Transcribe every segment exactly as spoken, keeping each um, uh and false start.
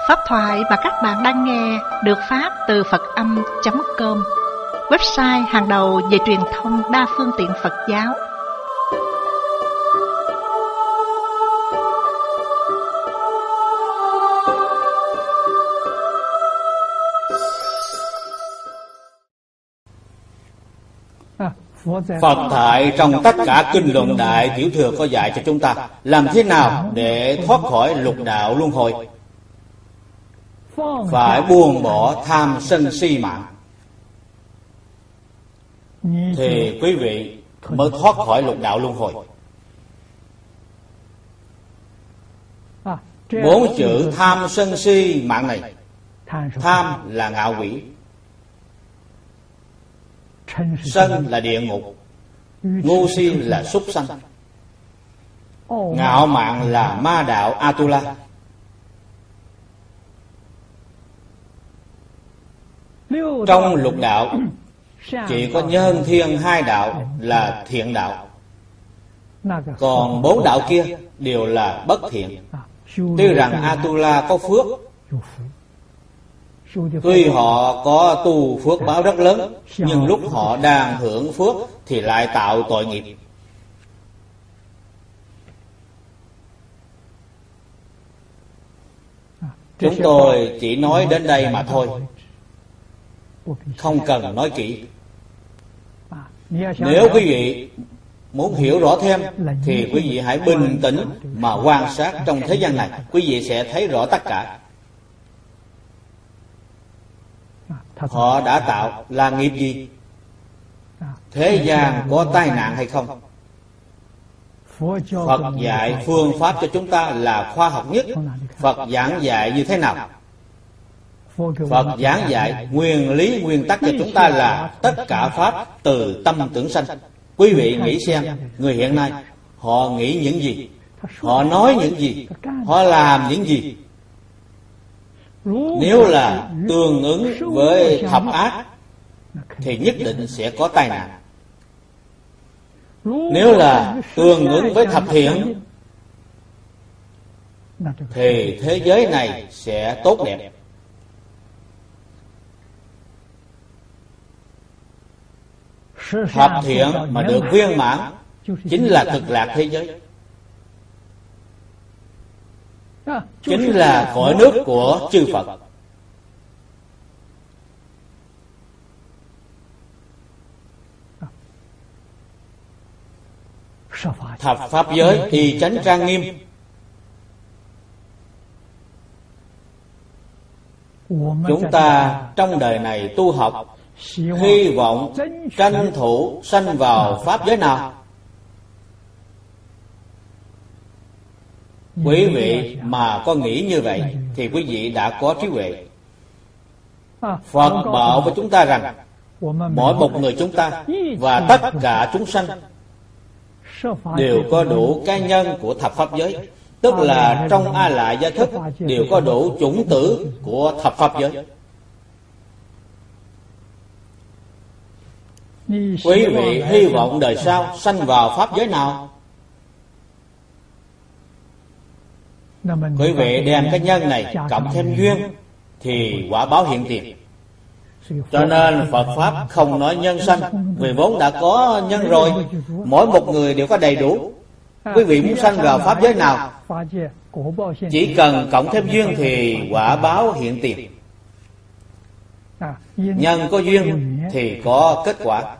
Pháp thoại mà các bạn đang nghe được phát từ Phật Âm chấm com, website hàng đầu về truyền thông đa phương tiện Phật giáo. Phật thoại trong tất cả kinh luận Đại Tiểu Thừa có dạy cho chúng ta làm thế nào để thoát khỏi lục đạo luân hồi. Phải buông bỏ tham sân si mạng thì quý vị mới thoát khỏi lục đạo luân hồi. Bốn chữ tham sân si mạng này, tham là ngạo quỷ, sân là địa ngục, ngu si là súc sanh, ngạo mạn là ma đạo Atula. Trong lục đạo chỉ có nhân thiên hai đạo là thiện đạo, còn bốn đạo kia đều là bất thiện. Tuy rằng Atula có phước, tuy họ có tu phước báo rất lớn, nhưng lúc họ đang hưởng phước thì lại tạo tội nghiệp. Chúng tôi chỉ nói đến đây mà thôi, không cần nói kỹ. Nếu quý vị muốn hiểu rõ thêm thì quý vị hãy bình tĩnh mà quan sát trong thế gian này, quý vị sẽ thấy rõ tất cả. Họ đã tạo là nghiệp gì? Thế gian có tai nạn hay không? Phật dạy phương pháp cho chúng ta là khoa học nhất. Phật giảng dạy như thế nào? Phật giảng dạy nguyên lý nguyên tắc cho chúng ta là tất cả pháp từ tâm tưởng sanh. Quý vị nghĩ xem, người hiện nay họ nghĩ những gì, họ nói những gì, họ làm những gì. Nếu là tương ứng với thập ác thì nhất định sẽ có tai nạn. Nếu là tương ứng với thập thiện thì thế giới này sẽ tốt đẹp. Thập thiện mà được viên mãn chính là cực lạc thế giới, chính là cõi nước của chư Phật. Thập pháp giới y chánh trang nghiêm. Chúng ta trong đời này tu học, hy vọng tranh thủ sanh vào pháp giới nào? Quý vị mà có nghĩ như vậy thì quý vị đã có trí huệ. Phật bảo với chúng ta rằng mỗi một người chúng ta và tất cả chúng sanh đều có đủ cái nhân của thập pháp giới, tức là trong A Lại Gia Thức đều có đủ chủng tử của thập pháp giới. Quý vị hy vọng đời sau sanh vào pháp giới nào? Quý vị đem cái nhân này cộng thêm duyên thì quả báo hiện tiền. Cho nên Phật Pháp không nói nhân sanh, vì vốn đã có nhân rồi, mỗi một người đều có đầy đủ. Quý vị muốn sanh vào pháp giới nào, chỉ cần cộng thêm duyên thì quả báo hiện tiền. Nhân có duyên thì có kết quả.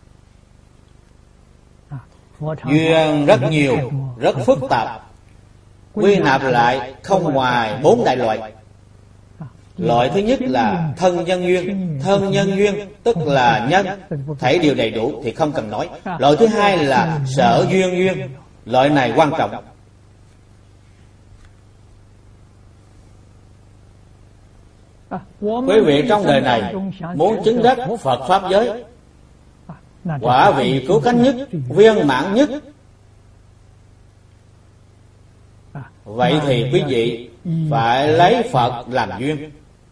Duyên rất nhiều, rất phức tạp, quy nạp lại không ngoài bốn đại loại. Loại thứ nhất là thân nhân duyên. Thân nhân duyên tức là nhân, thảy đều đầy đủ thì không cần nói. Loại thứ hai là sở duyên duyên. Loại này quan trọng. Quý vị trong đời này muốn chứng đắc Phật Pháp giới, quả vị cứu cánh nhất, viên mãn nhất, vậy thì quý vị phải lấy Phật làm duyên.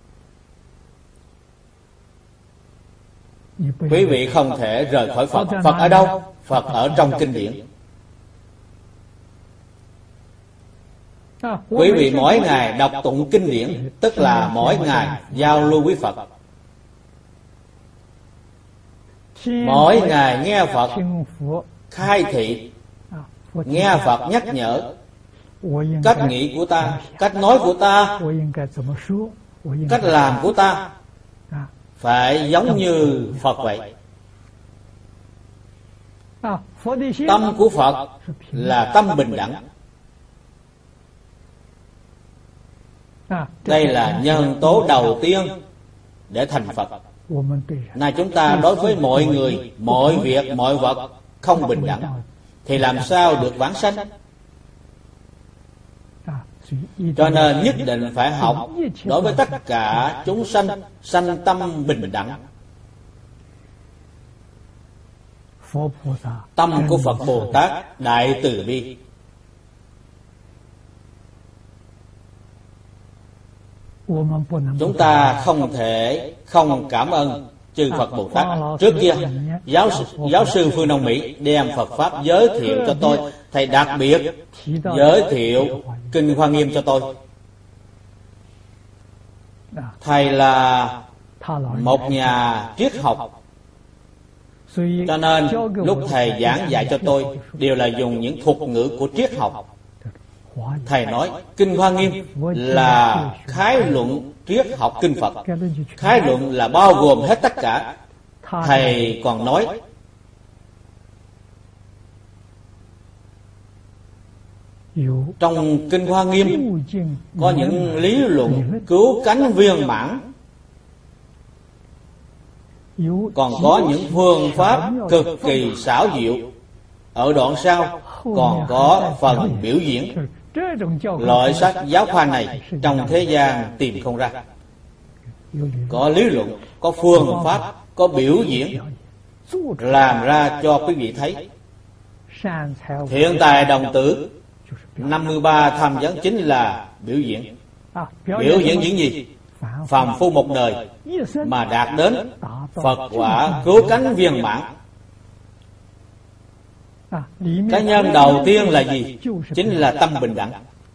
Quý vị không thể rời khỏi Phật. Phật ở đâu? Phật ở trong kinh điển. Quý vị mỗi ngày đọc tụng kinh điển, tức là mỗi ngày giao lưu với Phật. Mỗi ngày nghe Phật khai thị, nghe Phật nhắc nhở cách nghĩ của ta, cách nói của ta, cách làm của ta phải giống như Phật vậy. Tâm của Phật là tâm bình đẳng. Đây là nhân tố đầu tiên để thành Phật. Này chúng ta đối với mọi người, mọi việc, mọi vật không bình đẳng thì làm sao được vãng sanh? Cho nên nhất định phải học đối với tất cả chúng sanh sanh tâm bình đẳng. Tâm của Phật Bồ Tát đại từ bi. Chúng ta không thể không cảm ơn chư Phật Bồ Tát. Trước kia giáo sư, giáo sư Phương Đông Mỹ đem Phật Pháp giới thiệu cho tôi. Thầy đặc biệt giới thiệu Kinh Hoa Nghiêm cho tôi. Thầy là một nhà triết học, cho nên lúc thầy giảng dạy cho tôi đều là dùng những thuật ngữ của triết học. Thầy nói Kinh Hoa Nghiêm là khái luận triết học kinh Phật. Khái luận là bao gồm hết tất cả. Thầy còn nói trong Kinh Hoa Nghiêm có những lý luận cứu cánh viên mãn, còn có những phương pháp cực kỳ xảo diệu. Ở đoạn sau còn có phần biểu diễn. Loại sách giáo khoa này trong thế gian tìm không ra. Có lý luận, có phương pháp, có biểu diễn, làm ra cho quý vị thấy. Thiện tài đồng tử năm mươi ba tham vấn chính là biểu diễn. Biểu diễn những gì? Phàm phu một đời mà đạt đến Phật quả cứu cánh viên mãn. Cái nhân đầu tiên là gì? Chính là tâm bình đẳng.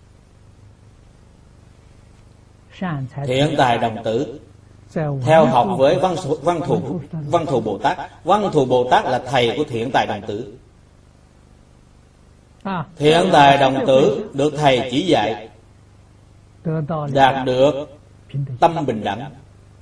Thiện tài đồng tử theo học với văn, văn thù văn thù Bồ Tát. Văn thù Bồ Tát là thầy của thiện tài đồng tử. Thiện tài đồng tử được thầy chỉ dạy, đạt được tâm bình đẳng.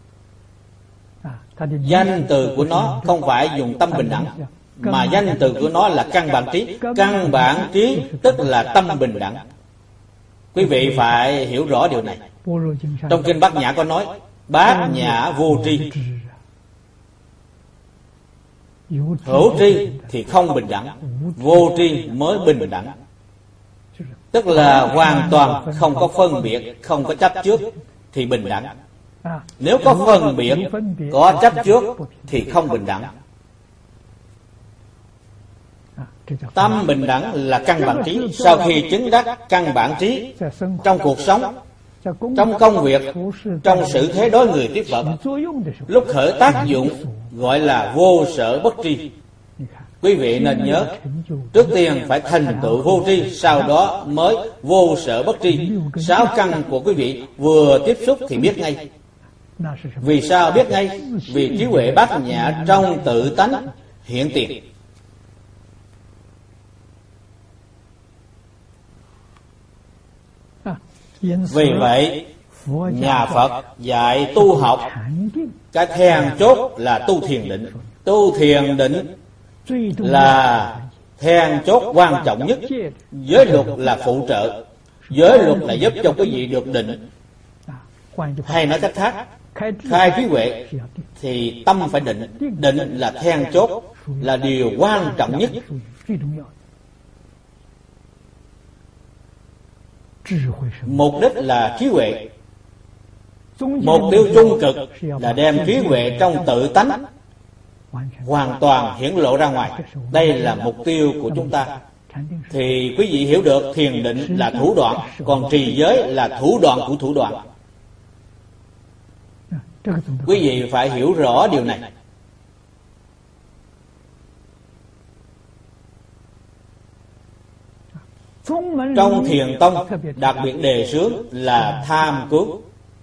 Danh từ của nó không phải dùng tâm bình đẳng, mà danh từ của nó là căn bản trí. Căn bản trí tức là tâm bình đẳng. Quý vị phải hiểu rõ điều này. Trong Kinh Bát Nhã có nói bát nhã vô tri. Hữu tri thì không bình đẳng, vô tri mới bình đẳng. Tức là hoàn toàn không có phân biệt, không có chấp trước thì bình đẳng. Nếu có phân biệt, có chấp trước thì không bình đẳng. Tâm bình đẳng là căn bản trí. Sau khi chứng đắc căn bản trí trong cuộc sống, trong công việc, trong sự thế đối người tiếp vật, lúc khởi tác dụng gọi là vô sở bất tri. Quý vị nên nhớ, trước tiên phải thành tựu vô tri, sau đó mới vô sở bất tri. Sáu căn của quý vị vừa tiếp xúc thì biết ngay. Vì sao biết ngay? Vì trí huệ bát nhã trong tự tánh hiện tiền. Vì vậy nhà Phật dạy tu học, cái then chốt là tu thiền định. Tu thiền định là then chốt quan trọng nhất. Giới luật là phụ trợ. Giới luật là giúp cho quý vị được định. Hay nói cách khác, khai trí huệ thì tâm phải định. Định là then chốt, là điều quan trọng nhất. Mục đích là trí huệ. Mục tiêu trung cực là đem trí huệ trong tự tánh hoàn toàn hiển lộ ra ngoài. Đây là mục tiêu của chúng ta. Thì quý vị hiểu được thiền định là thủ đoạn, còn trì giới là thủ đoạn của thủ đoạn. Quý vị phải hiểu rõ điều này. Trong Thiền Tông đặc biệt đề xướng là tham cứu.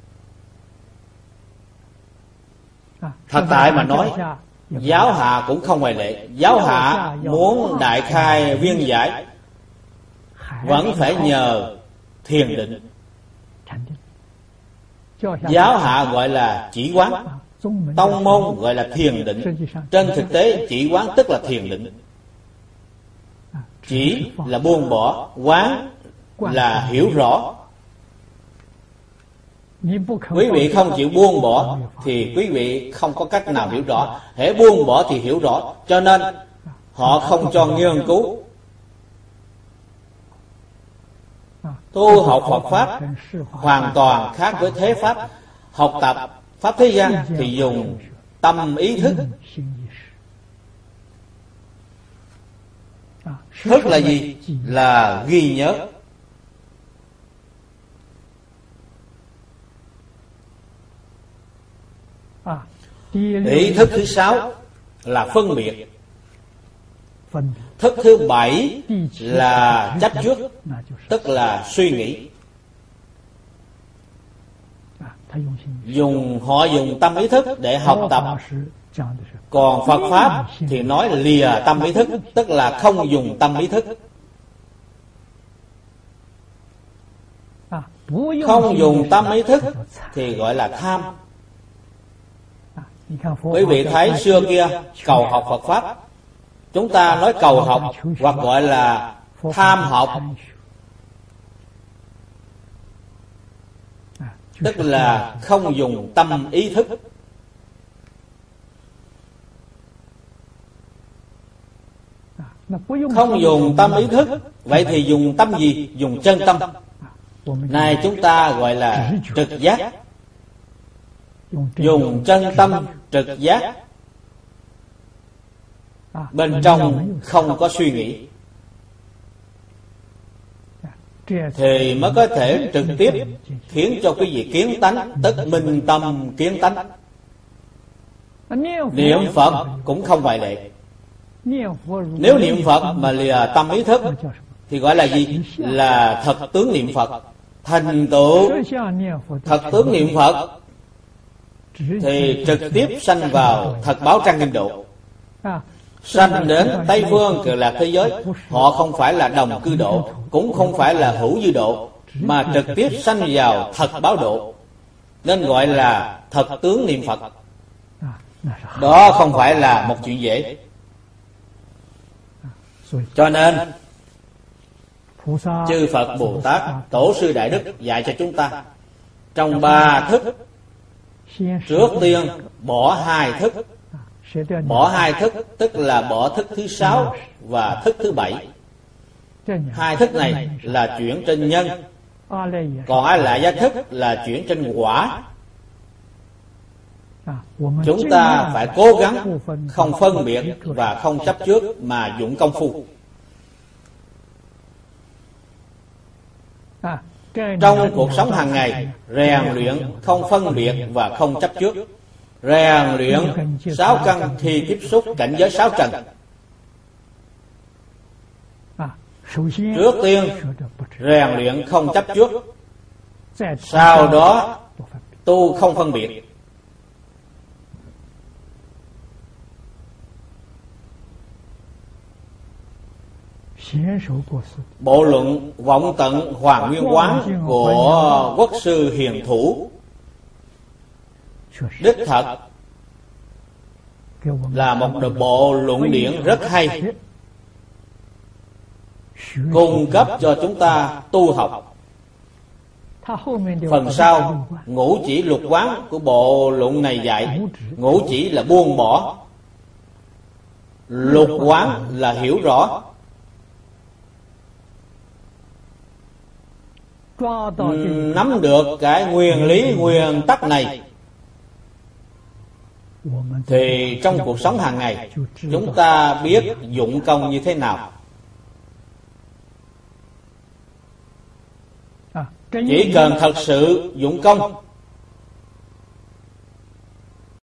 Thật tại mà nói, giáo hạ cũng không ngoại lệ. Giáo hạ muốn đại khai viên giải vẫn phải nhờ thiền định. Giáo hạ gọi là chỉ quán, tông môn gọi là thiền định. Trên thực tế chỉ quán tức là thiền định. Chỉ là buông bỏ, quán là hiểu rõ. Quý vị không chịu buông bỏ thì quý vị không có cách nào hiểu rõ. Hễ buông bỏ thì hiểu rõ. Cho nên họ không cho nghiên cứu. Tu học Phật Pháp hoàn toàn khác với thế Pháp. Học tập Pháp thế gian thì dùng tâm ý thức. Thức là gì? Là ghi nhớ. Ý thức thứ sáu là phân biệt. Thức thứ bảy là chấp trước, tức là suy nghĩ. Dùng họ dùng tâm ý thức để học tập. Còn Phật Pháp thì nói lìa tâm ý thức, tức là không dùng tâm ý thức. Không dùng tâm ý thức thì gọi là tham. Quý vị thấy xưa kia cầu học Phật Pháp, chúng ta nói cầu học hoặc gọi là tham học, tức là không dùng tâm ý thức. Không dùng tâm ý thức, vậy thì dùng tâm gì? Dùng chân tâm. Này chúng ta gọi là trực giác. Dùng chân tâm trực giác. Bên trong không có suy nghĩ, thì mới có thể trực tiếp khiến cho quý vị kiến tánh, tức minh tâm kiến tánh. Niệm Phật cũng không ngoại lệ. Nếu niệm Phật mà lìa tâm ý thức thì gọi là gì? Là thật tướng niệm Phật. Thành tựu thật tướng niệm Phật thì trực tiếp sanh vào thật báo trang nghiêm độ, sanh đến Tây Phương Cực Lạc thế giới. Họ không phải là đồng cư độ, cũng không phải là hữu dư độ, mà trực tiếp sanh vào thật báo độ, nên gọi là thật tướng niệm Phật. Đó không phải là một chuyện dễ. Cho nên chư Phật Bồ Tát, Tổ sư Đại Đức dạy cho chúng ta trong ba thức. Trước tiên bỏ hai thức. Bỏ hai thức tức là bỏ thức thứ sáu và thức thứ bảy. Hai thức này là chuyển trên nhân, còn A Lại Gia thức là chuyển trên quả. Chúng ta phải cố gắng không phân biệt và không chấp trước mà dụng công phu. Trong cuộc sống hàng ngày, rèn luyện không phân biệt và không chấp trước. Rèn luyện sáu căn khi tiếp xúc cảnh giới sáu trần. Trước tiên rèn luyện không chấp trước, sau đó tu không phân biệt. Bộ luận Vọng Tận Hoàng Nguyên Quán của Quốc sư Hiền Thủ đích thật là một bộ luận điển rất hay, cung cấp cho chúng ta tu học. Phần sau ngũ chỉ lục quán của bộ luận này dạy, ngũ chỉ là buông bỏ, lục quán là hiểu rõ. Nắm được cái nguyên lý nguyên tắc này thì trong cuộc sống hàng ngày chúng ta biết dụng công như thế nào. Chỉ cần thật sự dụng công